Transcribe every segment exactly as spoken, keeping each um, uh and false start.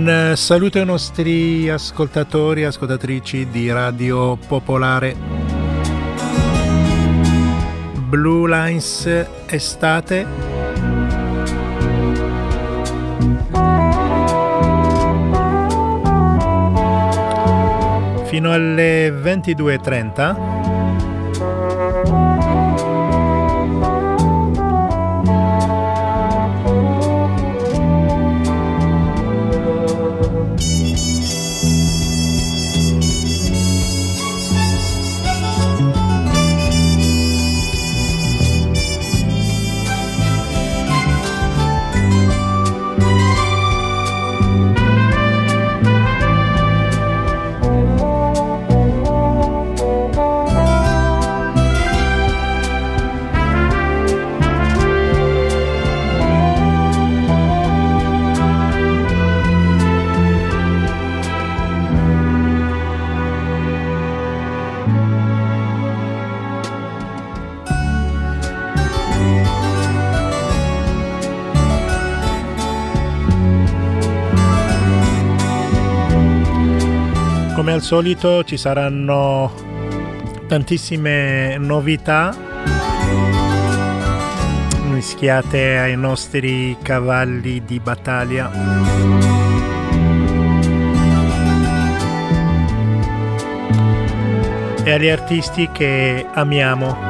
Un saluto ai nostri ascoltatori e ascoltatrici di Radio Popolare. Blue Lines estate. Fino alle ventidue e trenta. Come al solito ci saranno tantissime novità mischiate ai nostri cavalli di battaglia. E agli artisti che amiamo.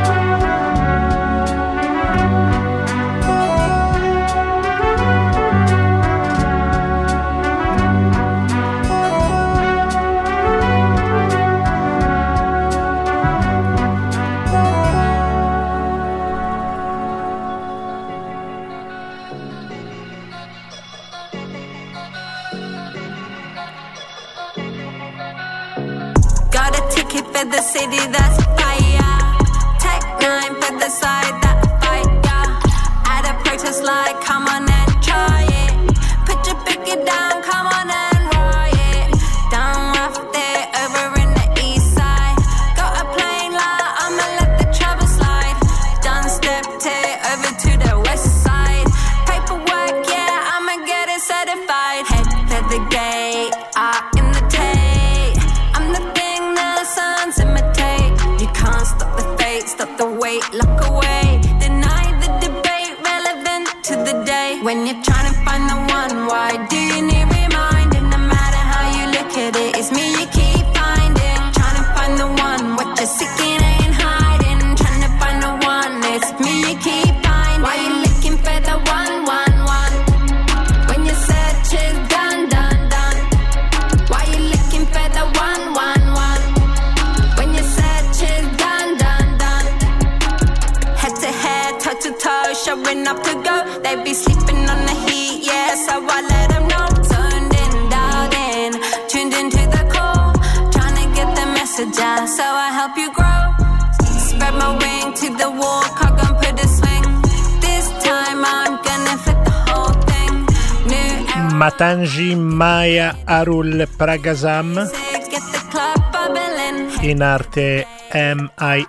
The city that's fire. Tech nine for the side that fight, yeah. At a protest like, come on and try it. Put your picket down, come on and riot. Down rough there, over in the east side. Got a plane like, I'ma let the travel slide. Done stepped it over to the west side. Paperwork, yeah, I'ma get it certified. Head for the gate, ah, in the tape. I'm the thing the sun's imitate. You can't stop the fate, stop the wait, lock away. Deny the debate, relevant to the day. When you're trying to find the one, why do you need reminding? No matter how you look at it, it's me you keep finding. Trying to find the one, what you're seeking ain't hiding. Trying to find the one, it's me you keep finding. Why you looking for the one, one, one? When your search is done, done, done. Why you looking for the one, one, one? When your search is done, done, done. Head to head, toe to toe, showing up to go. They be sleeping on the heat, yeah, so I let them know. Turned in, dialed in, tuned into the call. Trying to get the message out, so I help you grow. Spread my wing to the wall, cock and put a swing. This time I'm gonna flip the whole thing. New era. Matangi Maya Arul Pragasam, Get the club bubbling. in arte M I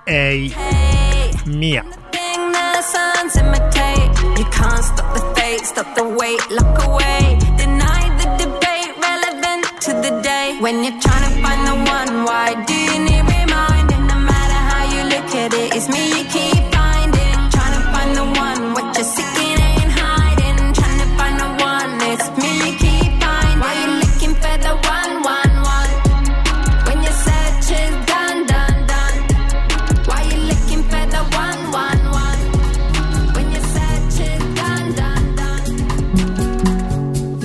A Mia. Thing the suns imitate. You can't stop the fate, stop the wait, lock away. Deny the debate, relevant to the day. When you're trying to find the one, why do you need reminding? No matter how you look at it, it's me you keep finding. Trying to find the one, what you're seeking ain't hiding. Trying to find the one, it's me you keep finding. Why you looking for the one, one, one? When your search is done, done, done. Why you looking for the one, one, one? When your search is done, done, done.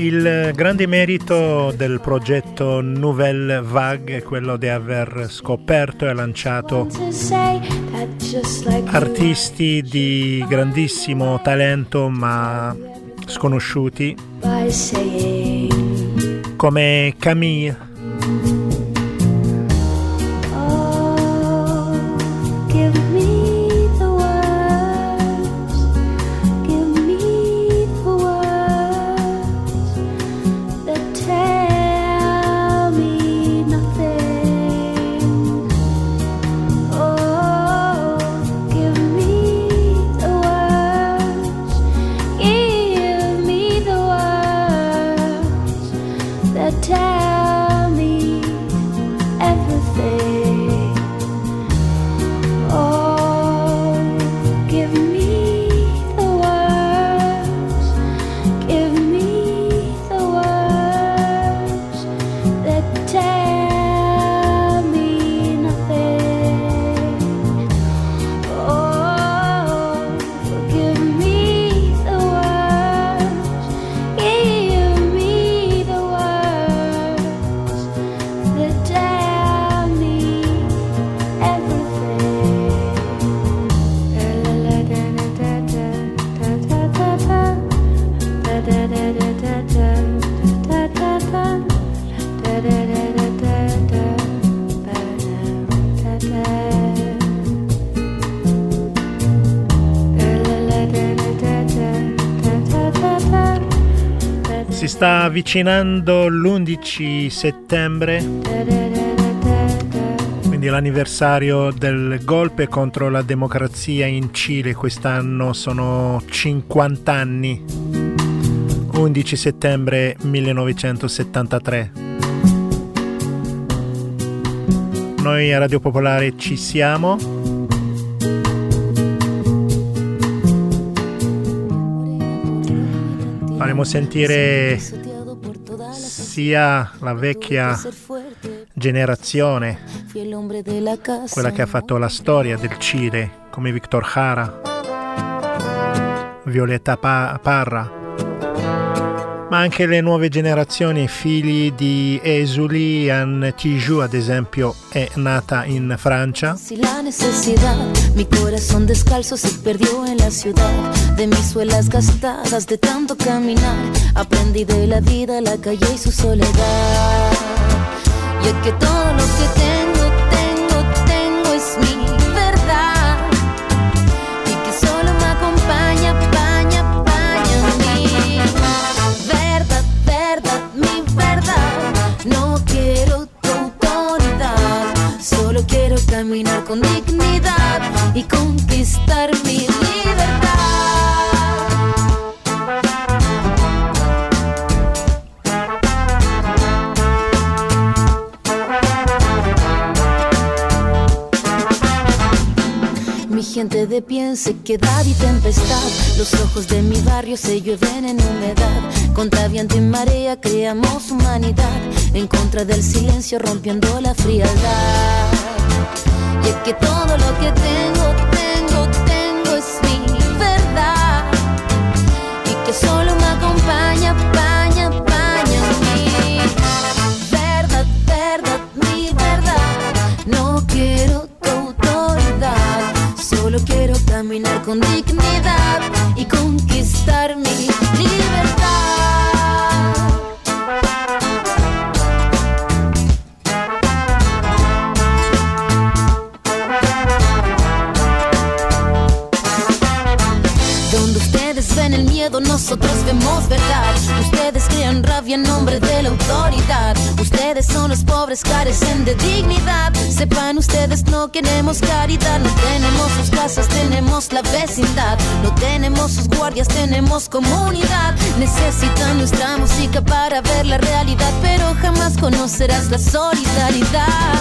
Il grande merito del progetto Nouvelle Vague è quello di aver scoperto e lanciato artisti di grandissimo talento ma sconosciuti come Camille. Si sta avvicinando l'undici settembre, quindi l'anniversario del golpe contro la democrazia in Cile. Quest'anno sono cinquanta anni, undici settembre millenovecentosettantatré. Noi a Radio Popolare ci siamo. Faremo sentire sia la vecchia generazione, quella che ha fatto la storia del Cile, come Víctor Jara, Violeta Parra, ma anche le nuove generazioni, figli di esuli. Anne Tijoux, ad esempio, è nata in Francia. La necesidad, mi corazón descalzo se perdió en la ciudad, de mis suelas gastadas de tanto caminar, aprendí de la vida, la calle y su soledad. Y es que todo lo que tengo, tengo, tengo es mi verdad, y que solo me acompaña, paña, paña mi verdad, verdad, mi verdad. No quiero tu autoridad, solo quiero caminar con dignidad y conquistar mi libertad. Mi gente de pie en sequedad y tempestad, los ojos de mi barrio se llueven en humedad. Contra viento y marea creamos humanidad, en contra del silencio rompiendo la frialdad. Y es que todo lo que tengo, tengo, tengo es mi verdad, y que solo me acompaña, paña, paña mi verdad, verdad, mi verdad. No quiero tu autoridad, solo quiero caminar con dignidad y conquistar mi libertad. Donde ustedes ven el miedo, nosotros vemos verdad. Ustedes crean rabia en nombre de la autoridad. Ustedes son los pobres, carecen de dignidad. Sepan ustedes, no queremos caridad. No tenemos sus casas, tenemos la vecindad. No tenemos sus guardias, tenemos comunidad. Necesitan nuestra música para ver la realidad, pero jamás conocerás la solidaridad.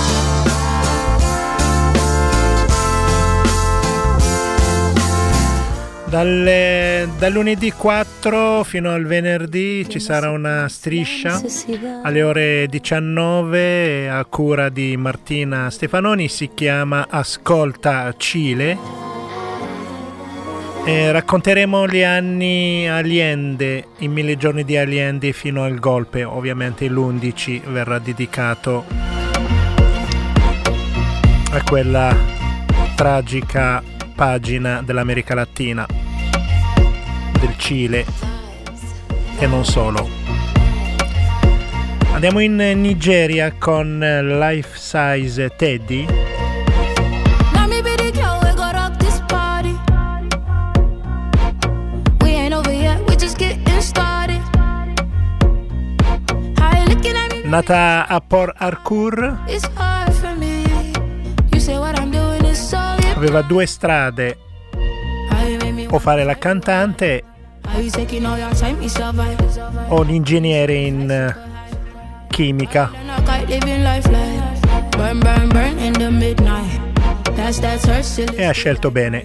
Dalle, dal lunedì quattro fino al venerdì ci sarà una striscia alle ore diciannove a cura di Martina Stefanoni, si chiama Ascolta Cile E racconteremo gli anni Allende, i mille giorni di Allende fino al golpe. Ovviamente l'undici verrà dedicato a quella tragica pagina dell'America Latina, del Cile e non solo. Andiamo in Nigeria con Life Size Teddy. Nata a Port Harcourt, aveva due strade: o fare la cantante o l'ingegnere in chimica. E ha scelto bene.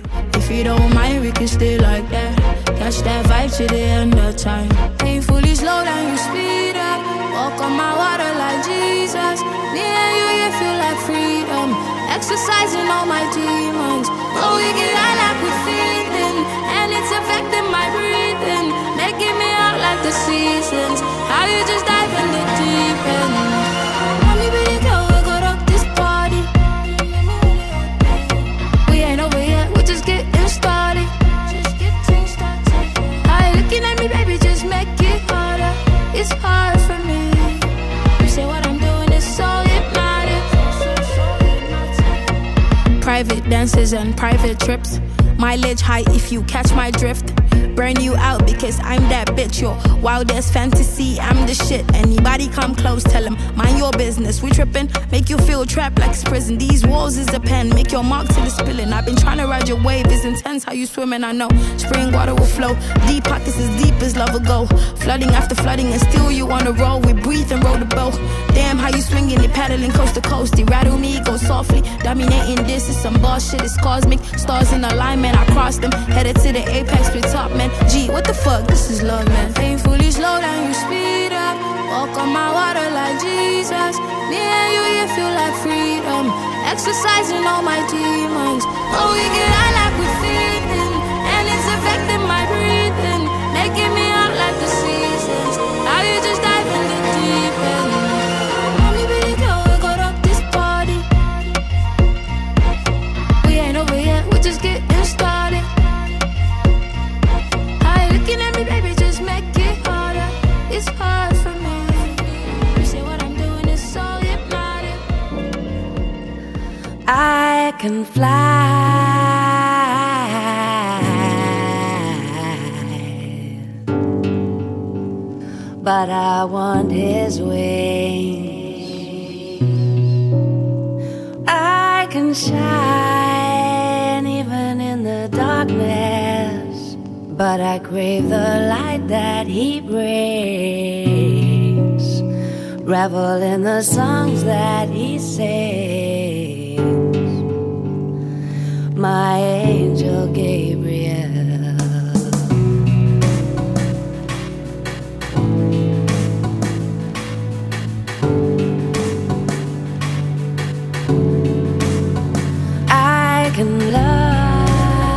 Walk on my water like Jesus. Me and you, you feel like freedom. Exercising all my demons. Oh, we get high like we're feeling, and it's affecting my breathing, making me out like the seasons. How you just dive in the deep end. Mommy, baby girl, we go rock this party. We ain't over yet, we're just getting started. Just getting started. How you looking at me, baby? Just make it harder. It's hard for me. Say what I'm doing is so hypnotic. Private dances and private trips. Mileage high if you catch my drift. Burn you out because I'm that bitch. Your wildest fantasy, I'm the shit. Anybody come close, tell them, mind your business. We trippin', make you feel trapped like it's prison. These walls is a pen, make your mark till it's spilling. I've been trying to ride your wave, it's intense how you swimming. I know spring water will flow, deep pockets as deep as love will go. Flooding after flooding and still you wanna roll. We breathe and roll the boat. Damn how you swinging it, paddling coast to coast. They rattle me, go softly, dominating this is some boss shit. It's cosmic, stars in alignment, I crossed them. Headed to the apex with top men. G, what the fuck, this is love, man. Painfully slow down, you speed up. Walk on my water like Jesus. Me and you, you feel like freedom. Exercising all my demons. Oh, we get high like we're feeding, and it's affecting my breathing, making me out like the seasons. How you just dive in the deep end. Mommy, baby girl, we go rock this party. We ain't over yet, we're just getting started. Looking at me, baby, just make it harder. It's hard for me. You say what I'm doing is so hypnotic. I can fly, but I want his wings. I can shine even in the darkness, but I crave the light that he brings. Revel in the songs that he sings. My angel Gabriel. I can love,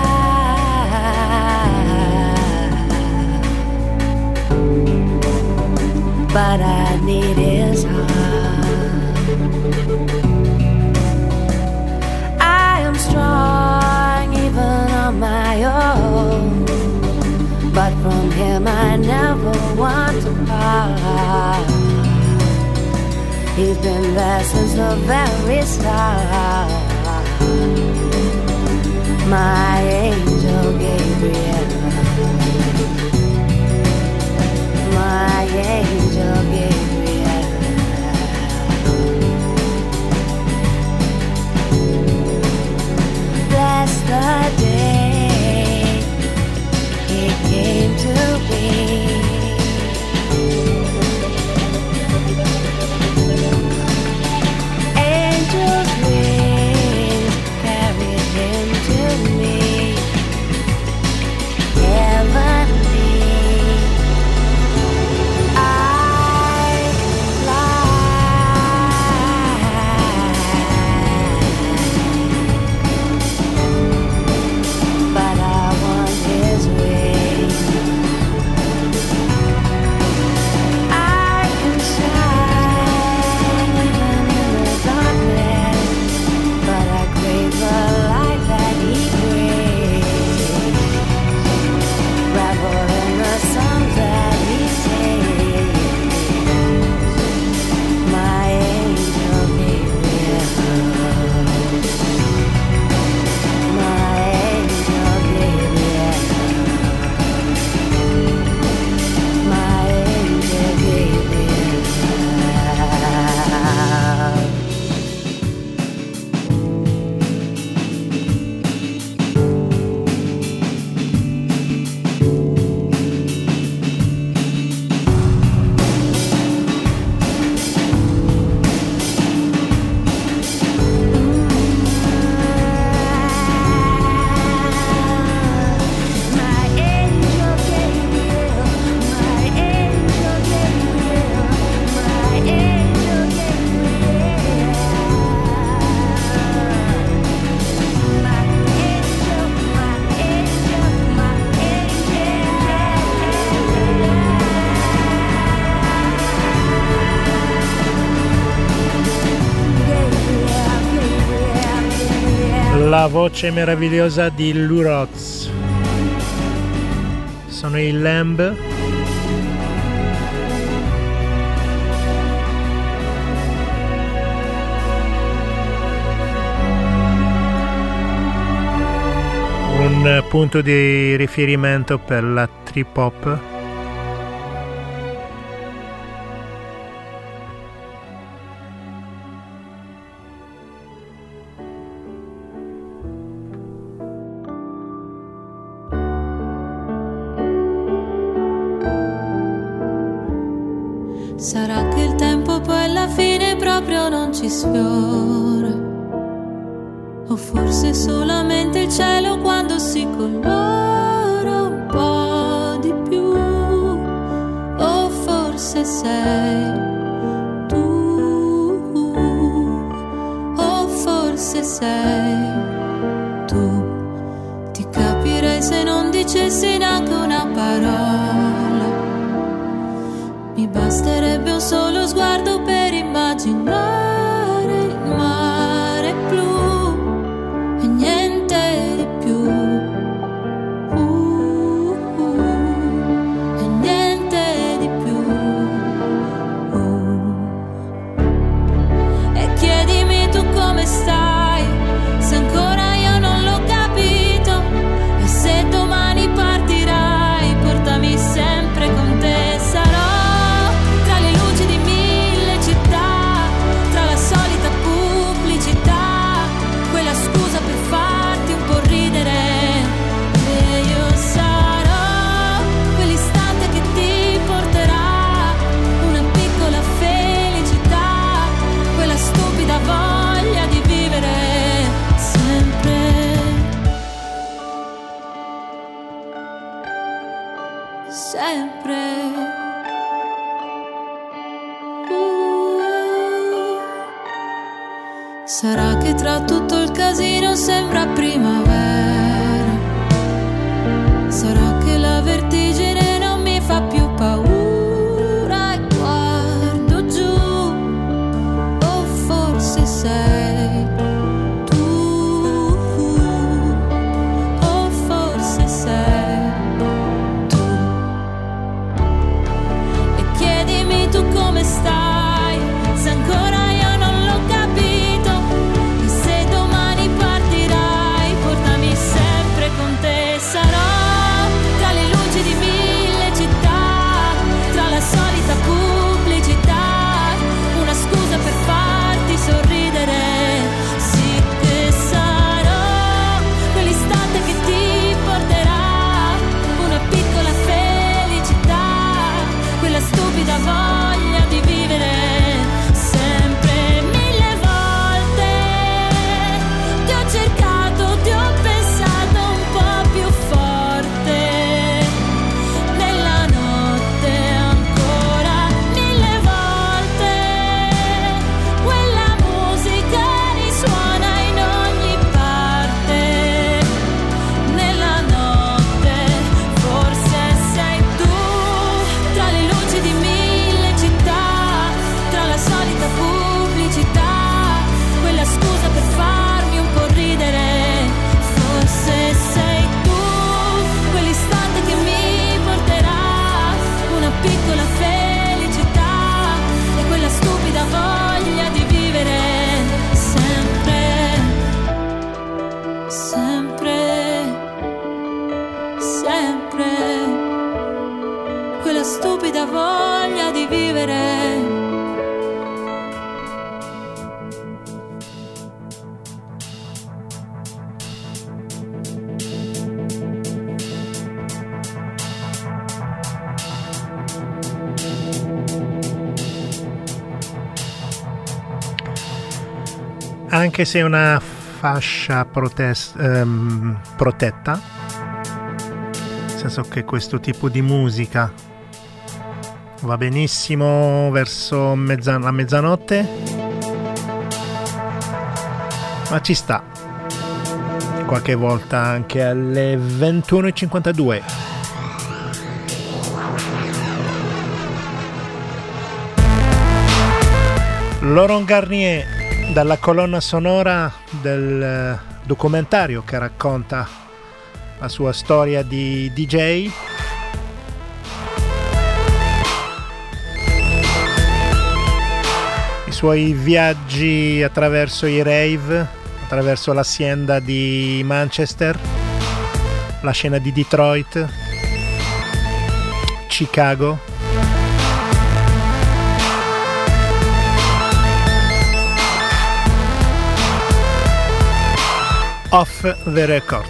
but I need his heart. I am strong even on my own, but from him I never want to part. He's been there since the very start. My angel Gabriel. My angel Gabriel. Bless the day he came to be. Angels' wings carried him to me. La voce meravigliosa di Lou Rawls. Sono i Lamb. Un punto di riferimento per la trip hop. Sarà che il tempo poi alla fine proprio non ci sfiora, o forse solamente il cielo quando si colora un po' di più, o forse sei tu, o forse sei tu. Ti capirei se non dicessi neanche una parola. Mi basterebbe un solo sguardo per immaginare il mare blu e niente di più, uh, uh, e niente di più, uh. E chiedimi tu come stai, se ancora io non l'ho capito, e se domani partirai, portami sempre con te. Sarò sempre. Uh, sarà che tra tutto il casino sembra primavera, sarà che la vertigine non mi fa più paura e guardo giù, o forse sei tu, o forse sei. Come stai, se ancora io non l'ho capito, e se domani partirai, portami sempre con te. Sarò tra le luci di mille città, tra la solita pubblicità, una scusa per farti sorridere. Sì che sarò quell'istante che ti porterà una piccola felicità, quella stupida voglia di vivere sempre. Mille volte ti ho cercato, ti ho pensato un po' più forte, nella notte ancora mille volte quella musica risuona in ogni parte, nella notte forse sei tu, tra le luci di mille città, tra la solita pubblicità, quella scusa per farmi un po' ridere. Forse sei tu, quell'istante che mi porterà una piccola felicità e quella stupida voglia di vivere sempre, sempre, sempre, quella stupida voglia di vivere. Anche se è una fascia protest, ehm, protetta, nel senso che questo tipo di musica va benissimo verso mezzan- la mezzanotte, ma ci sta qualche volta anche alle ventuno e cinquantadue. Laurent Garnier, dalla colonna sonora del documentario che racconta la sua storia di D J. I suoi viaggi attraverso i rave, attraverso l'hacienda di Manchester, la scena di Detroit, Chicago. Off the record.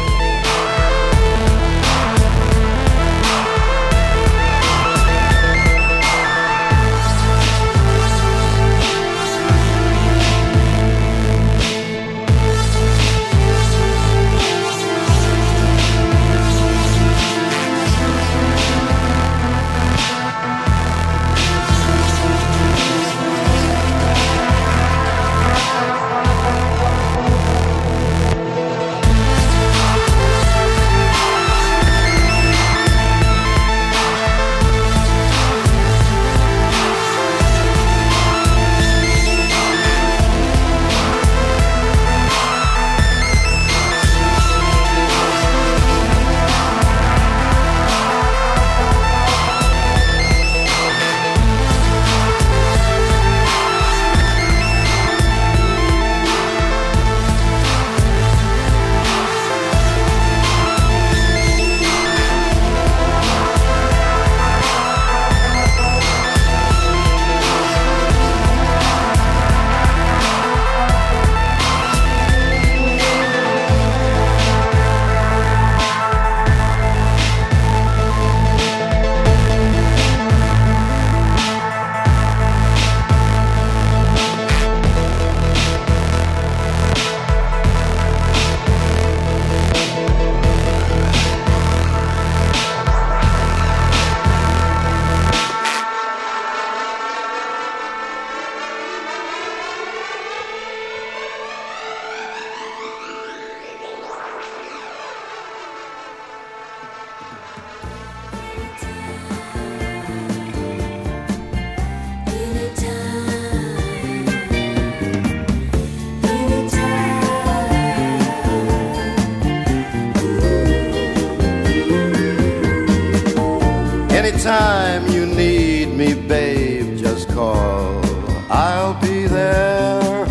Anytime you need me, babe, just call. I'll be there.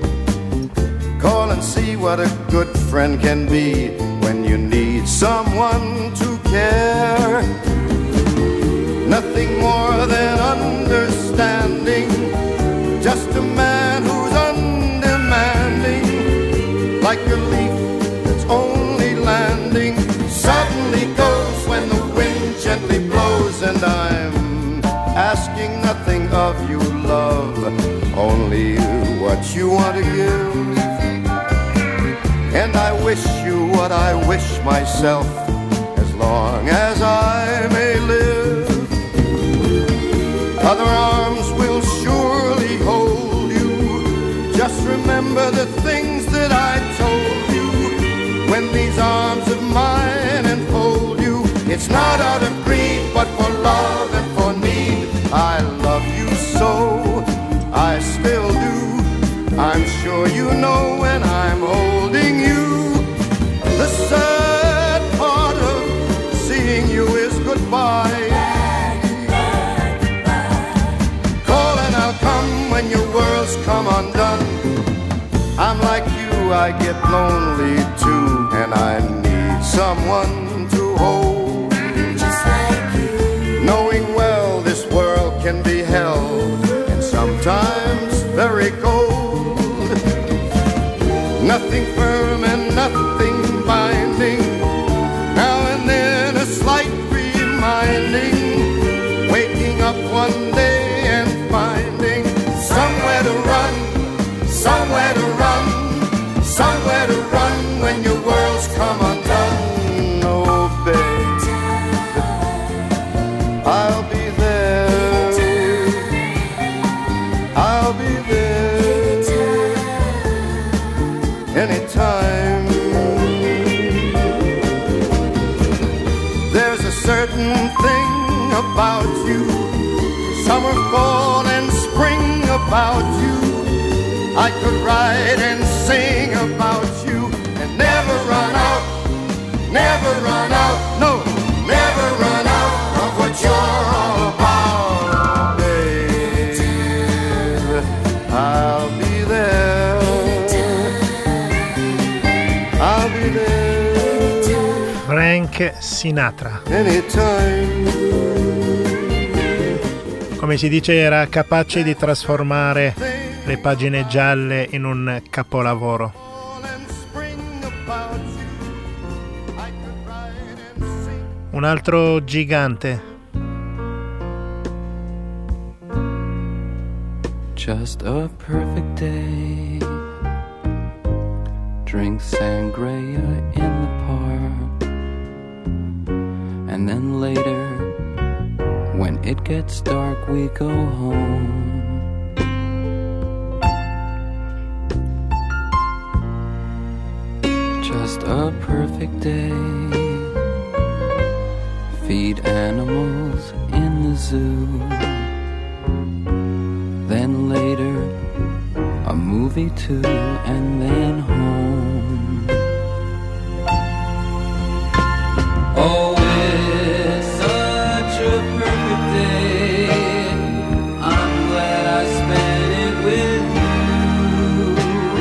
Call and see what a good friend can be when you need someone to care. Nothing more than understanding. Just a man who's undemanding, like a leaf that's only landing suddenly goes when the wind gently blows. And I'm asking nothing of you, love, only what you want to give. And I wish you what I wish myself, as long as I may live. Other arms will surely hold you. Just remember the things that I told you. When these arms of mine enfold you, it's not out of greed, but for love and for need. I love you so, I still do. I'm sure you know when I'm holding you. The sad part of seeing you is goodbye. Call and I'll come when your world's come undone. I'm like you, I get lonely too, and I need someone to hold. Just like you. Knowing well this world can be held, and sometimes very cold. Nothing firm and nothing binding. Now and then a slight reminding. Waking up one day and finding somewhere to run, somewhere to run, somewhere to run when your world's come undone. Oh, babe, I'll be there. I'll be there anytime. There's a certain thing about you, summer, fall, and spring about you. I could write and sing about you never run out, no, never run out of what you're all about, babe. I'll be there, I'll be there. Frank Sinatra. Anytime. Come si dice, era capace di trasformare le pagine gialle in un capolavoro. Un altro gigante. Just a perfect day. Drink sangria in the park. And then later, when it gets dark, we go home. Just a perfect day. Feed animals in the zoo. Then later, a movie too, and then home. Oh, it's such a perfect day. I'm glad I spent it with you.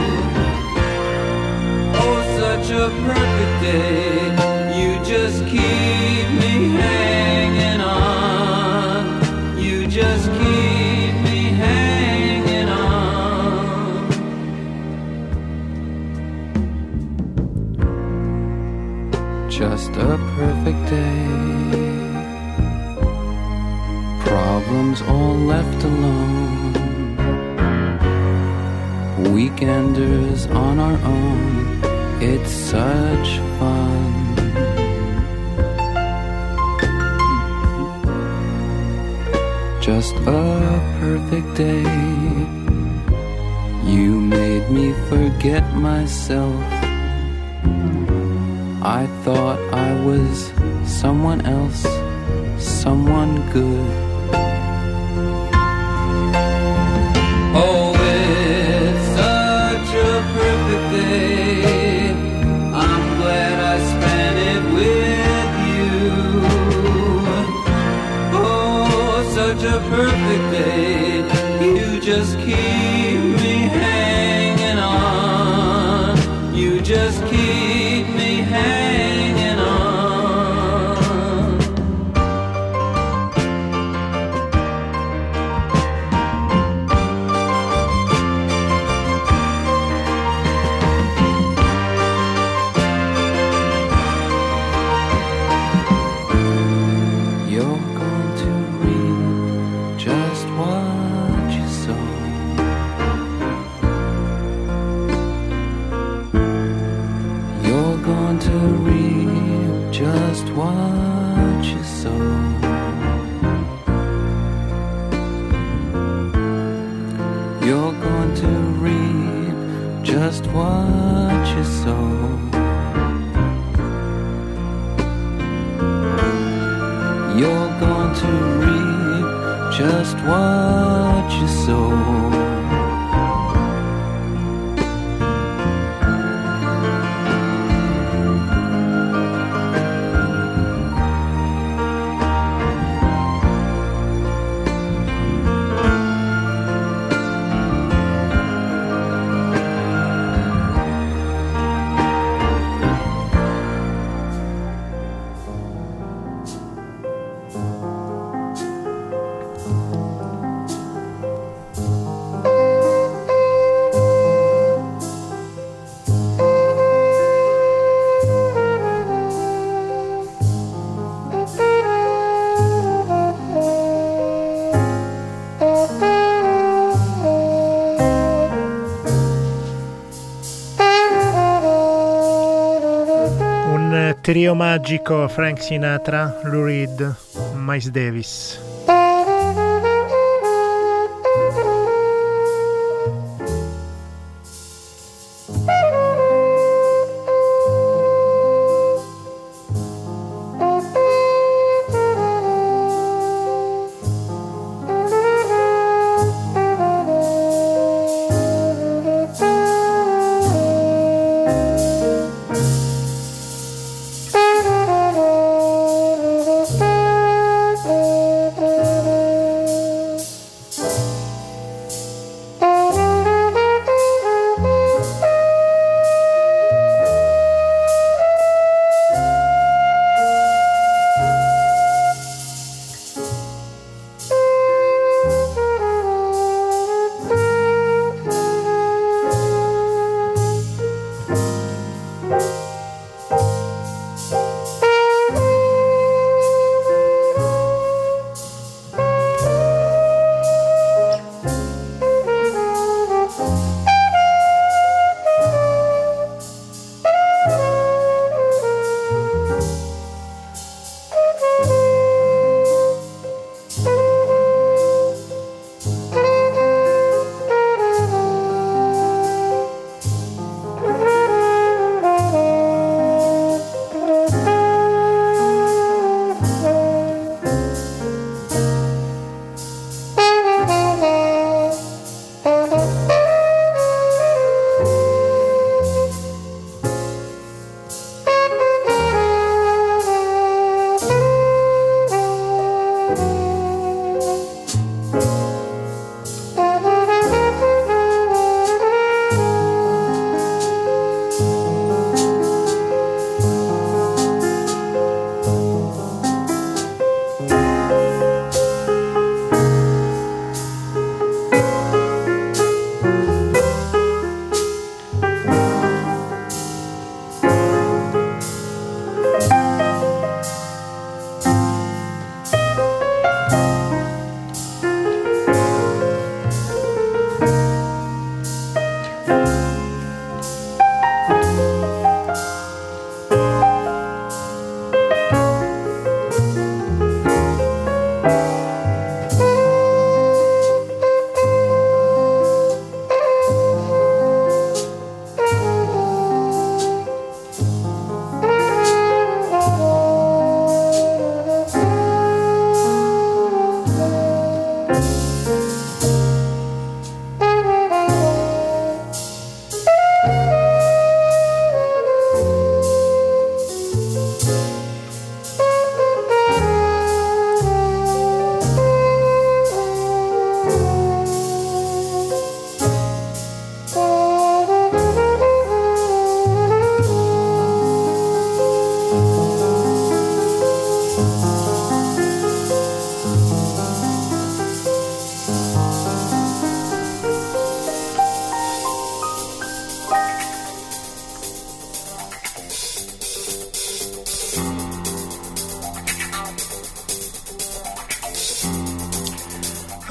Oh, such a perfect day. You just keep me hanging on. You just keep me hanging on. Just a perfect day. Problems all left alone. Weekenders on our own. It's such fun. Just a perfect day. You made me forget myself. I thought I was someone else, someone good. Oh, it's such a perfect day. I'm glad I spent it with you. Oh, such a perfect day. You just keep me hanging on. You just keep me hanging on. You're going to reap just what you sow. You're going to reap just what you sow. You're going to reap just what you sow. You're going to reap just what you sow. Trio magico: Frank Sinatra, Lou Reed, Miles Davis.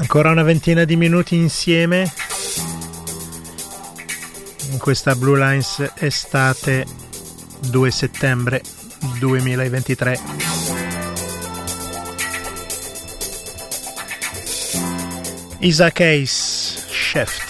Ancora una ventina di minuti insieme in questa Blue Lines estate due settembre duemilaventitré. Isaac Hayes, Chef.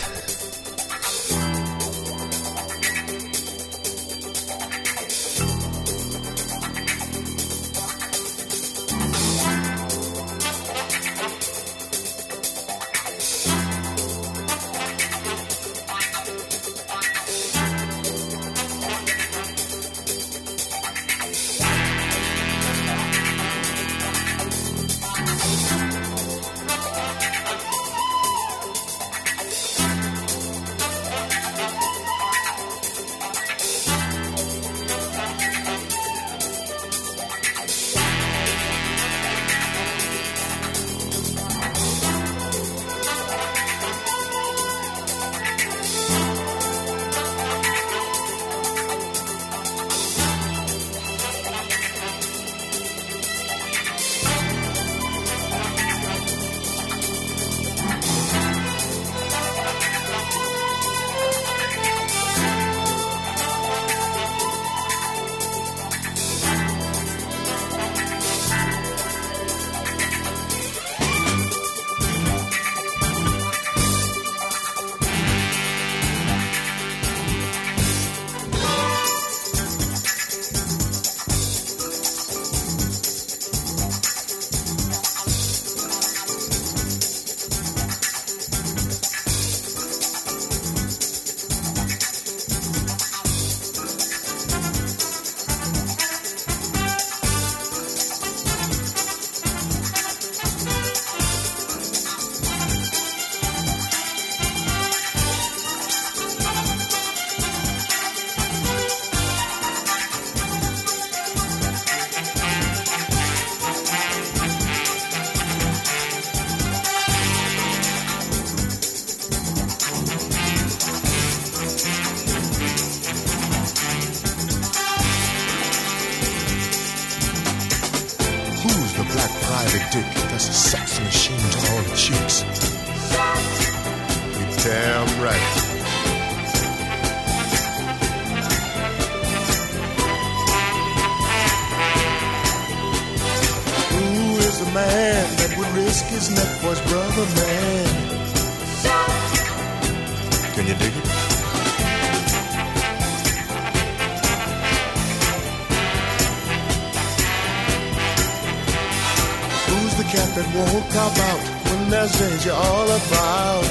You're all about.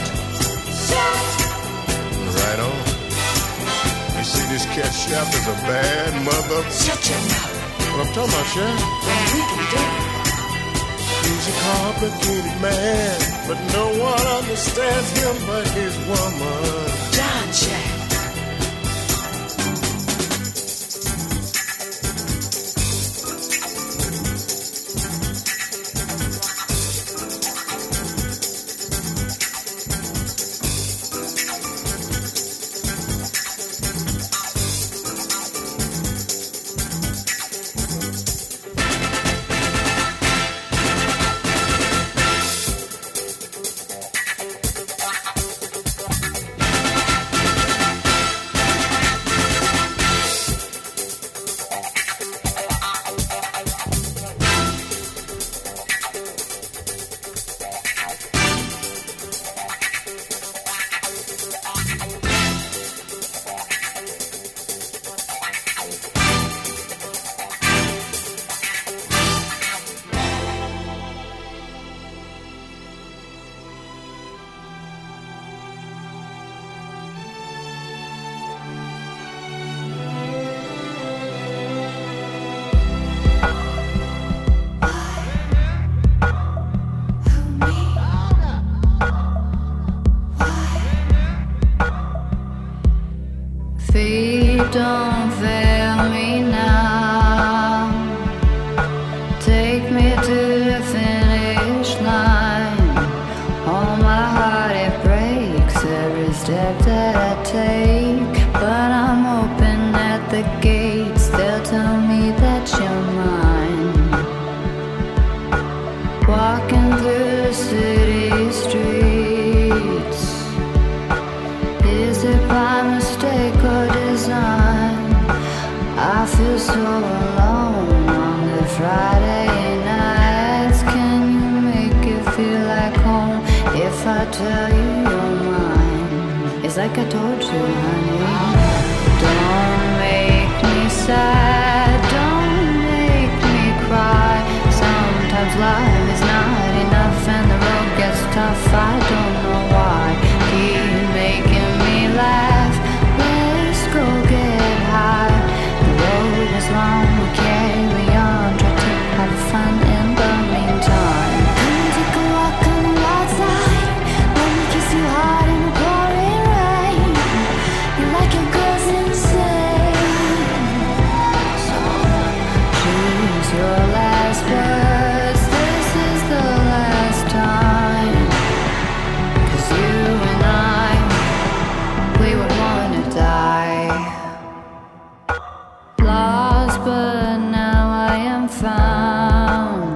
Right on. You see, this cat Chef is a bad mother. Shut your mouth. What I'm talking about, Chef? Well, we can do it. He's a complicated man, but no one understands him but his woman. John Chef. Don't fail me now. Take me to the finish line. All my heart it breaks every step that I take, but I'm open at the gates. They'll tell me that you're mine. Walking through the city streets. tell you you're mine. It's like I told you, honey. Don't make me sad, don't make me cry. Sometimes life is not enough and the road gets tough. I don't know why. Keep making me laugh. Let's go get high. The road is long, we'll carry on. Try to have fun in the meantime. Come take a walk on the wild side. Let me kiss you hard in the pouring rain. You like your girls insane. So choose your last words. This is the last time. 'Cause you and I, we would wanna die. Lost, but now I am found.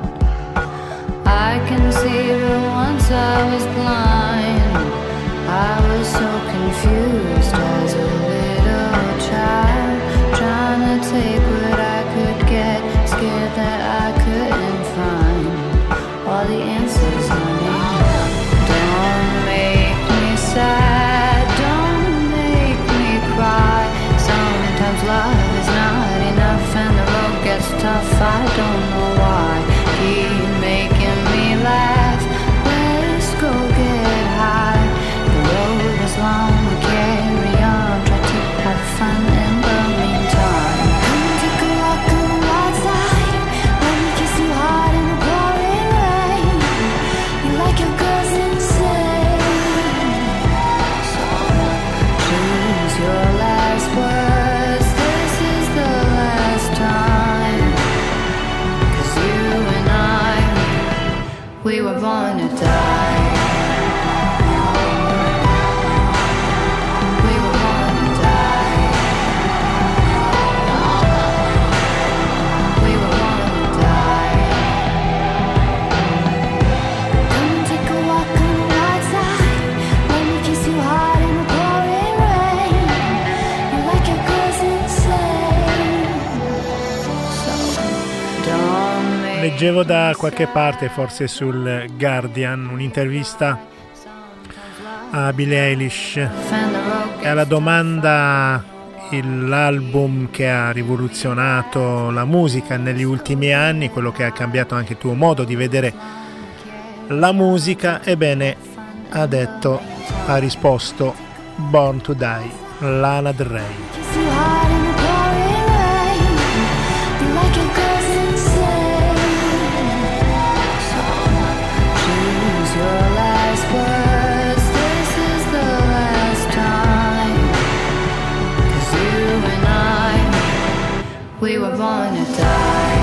I can see, but once I was blind. I was so confused as a little child, trying to take what I could get, scared that I couldn't find all the answers I need. Don't make me sad, don't make me cry. Sometimes love is not enough and the road gets tough. I don't know why. Keep making me laugh. Let's go get high. The road is long, we carry on. Try to have fun in the meantime. Come take a walk on the wild side. Let me kiss you hard in the pouring rain. You like your girls insane. So choose your last words. This is the last time. 'Cause you and I, we were born to die. We were born to die. We were born to die. Come and take a walk on the wild side. Let me kiss you hard in the pouring rain. You like your girls insane. So don't make Leggevo da qualche parte, forse sul Guardian, un'intervista a Billie Eilish e alla domanda l'album che ha rivoluzionato la musica negli ultimi anni, quello che ha cambiato anche il tuo modo di vedere la musica. Ebbene, ha detto, ha risposto Born to Die, Lana Del Rey. kiss you hard in the pouring rain. You like your girls insane. So choose your last words. This is the last time. 'Cause you and I, we were born to die.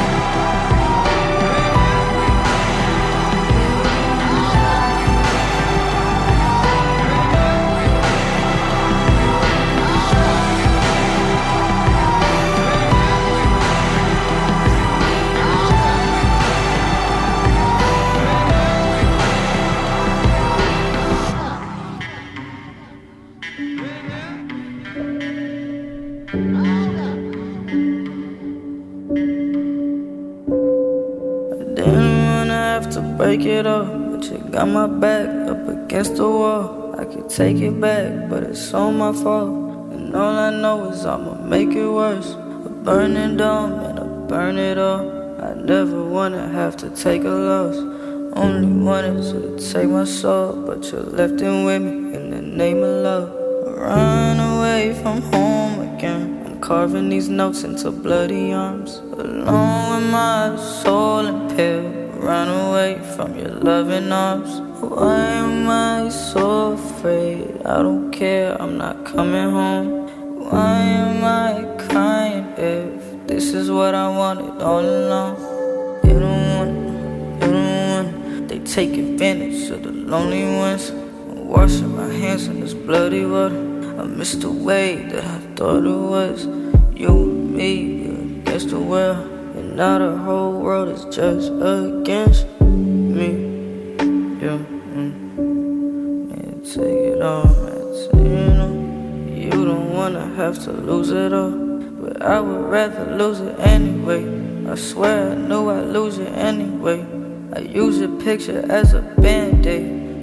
Break it up, but you got my back up against the wall. I could take it back, but it's all my fault. And all I know is I'ma make it worse. A burning dome and I burn it all. I never wanna have to take a loss. Only wanted to take my soul, but you left it with me in the name of love. I run away from home again. I'm carving these notes into bloody arms, alone with my soul impaled. Run away from your loving arms. Why am I so afraid? I don't care, I'm not coming home. Why am I crying if this is what I wanted all along? You don't want it, you don't want it. They take advantage of the lonely ones. I'm washing my hands in this bloody water. I miss the way that I thought it was. You and me against the world. And now the whole world is just against me. Yeah, mm. Man, take it all, man, take it all. You don't wanna have to lose it all, but I would rather lose it anyway. I swear I knew I'd lose it anyway. I use a picture as a band-aid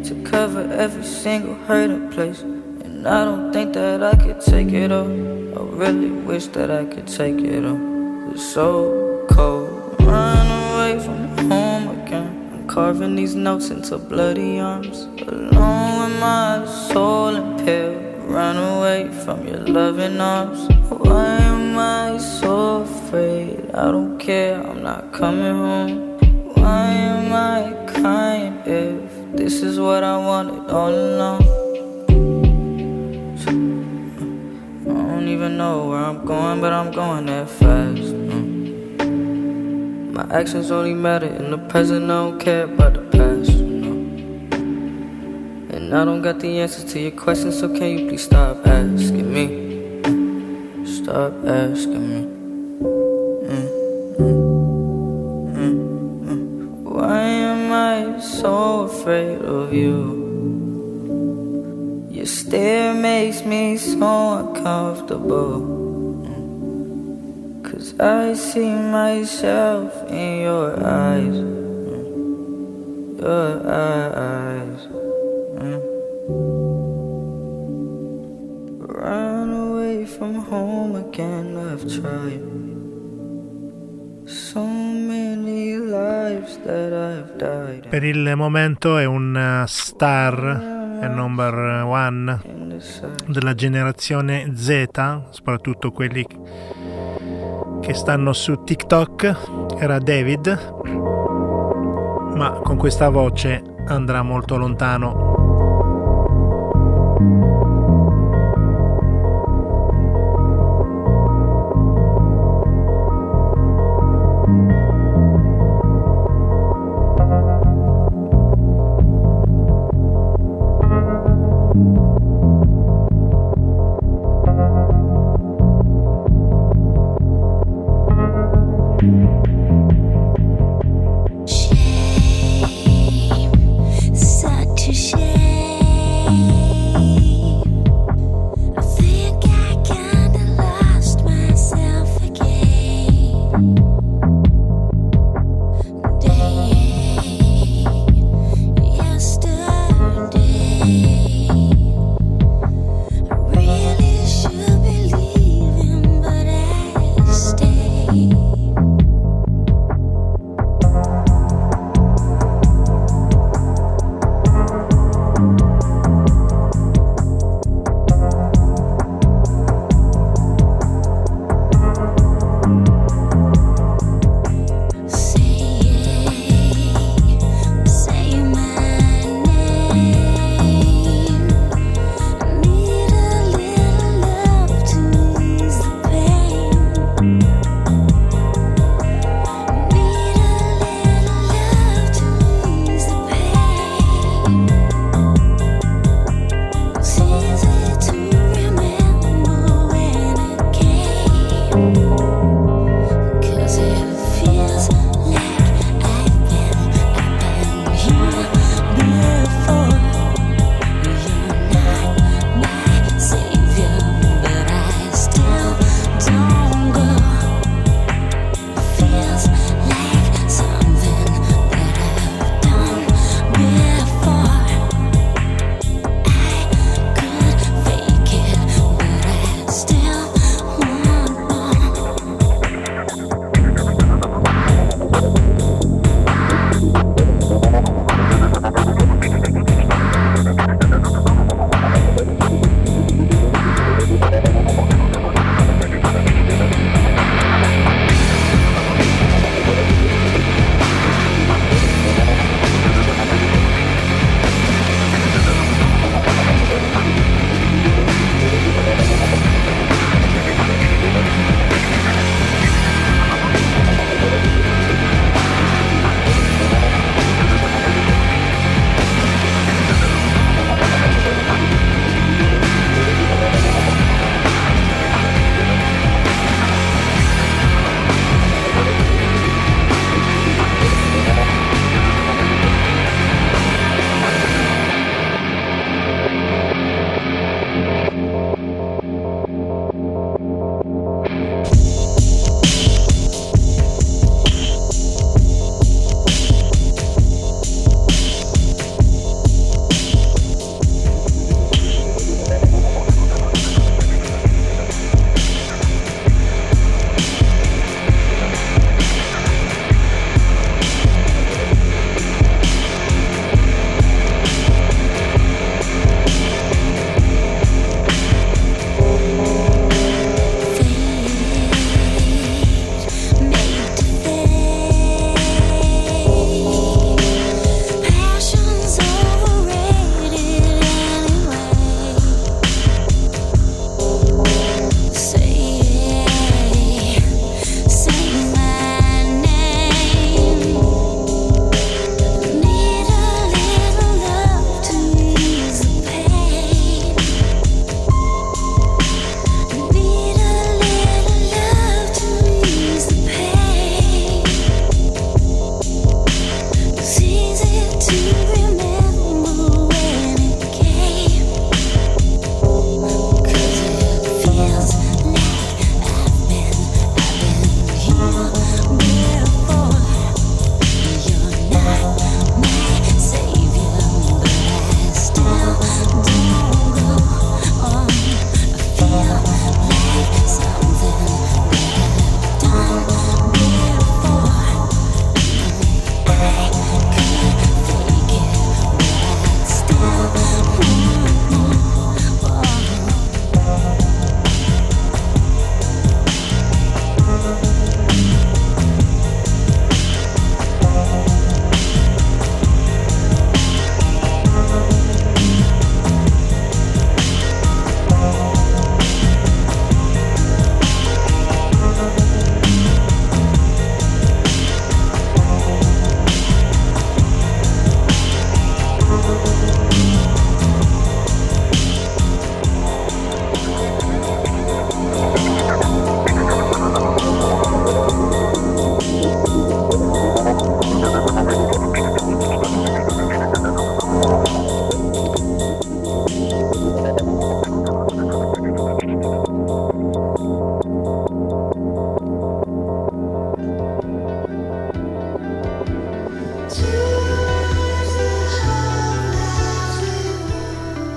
to cover every single hurting place. And I don't think that I could take it off. I really wish that I could take it off. It's so cold. Run away from home again. I'm carving these notes into bloody arms. Alone with my soul impaled. Run away from your loving arms. Why am I so afraid? I don't care, I'm not coming home. Why am I crying if this is what I wanted all along? I don't even know where I'm going, but I'm going that fast. My actions only matter in the present, I don't care about the past. And I don't got the answers to your questions, so can you please stop asking me? Stop asking me. Mm, mm, mm, mm. Why am I so afraid of you? Your stare makes me so uncomfortable. Mm. Cause I see myself in your eyes. Mm. Your eyes. Mm. Run away from home again, I've tried. So many lives that I've died. Per il momento è un star, è number one della generazione Z, soprattutto quelli che stanno su TikTok. Era David, ma con questa voce andrà molto lontano. Shame, such a shame.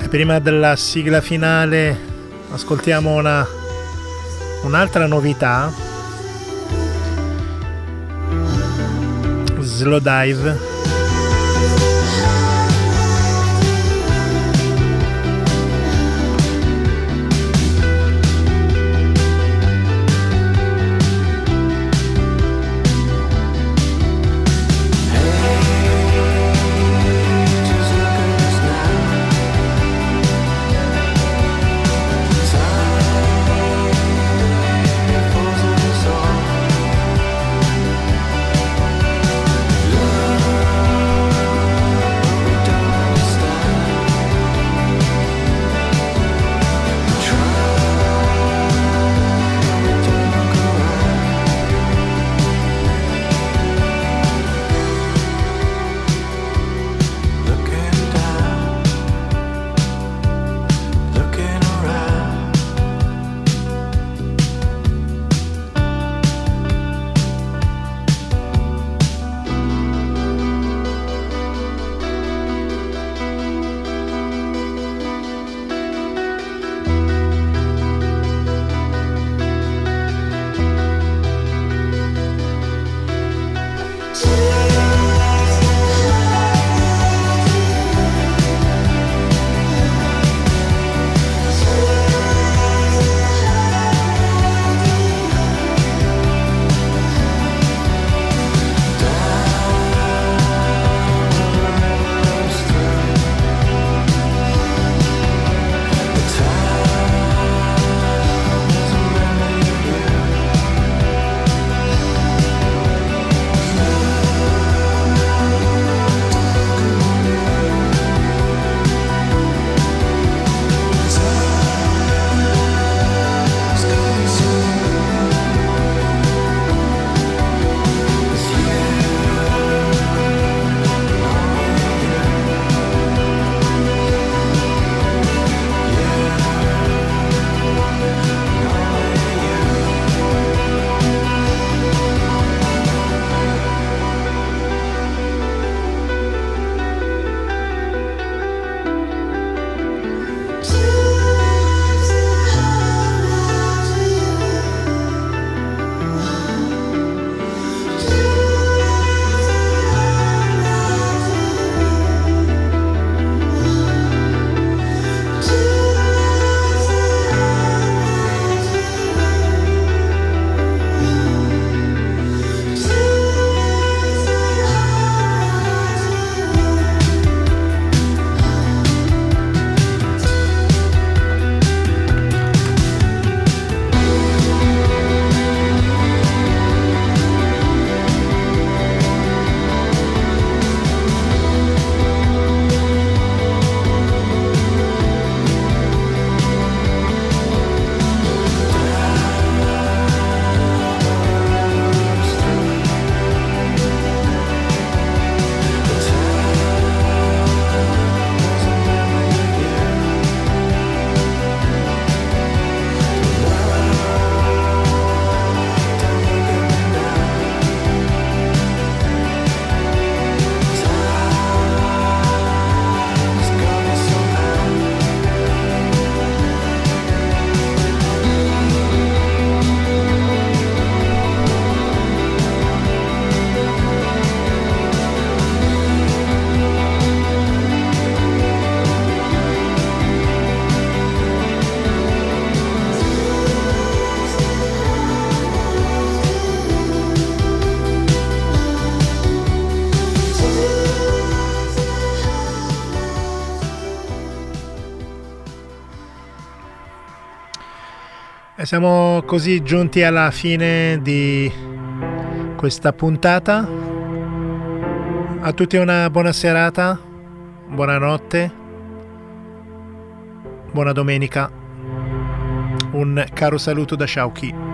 Prima della sigla finale ascoltiamo una, un'altra novità, Slowdive. E siamo così giunti alla fine di questa puntata. A tutti una buona serata, buonanotte, buona domenica, un caro saluto da Shauki.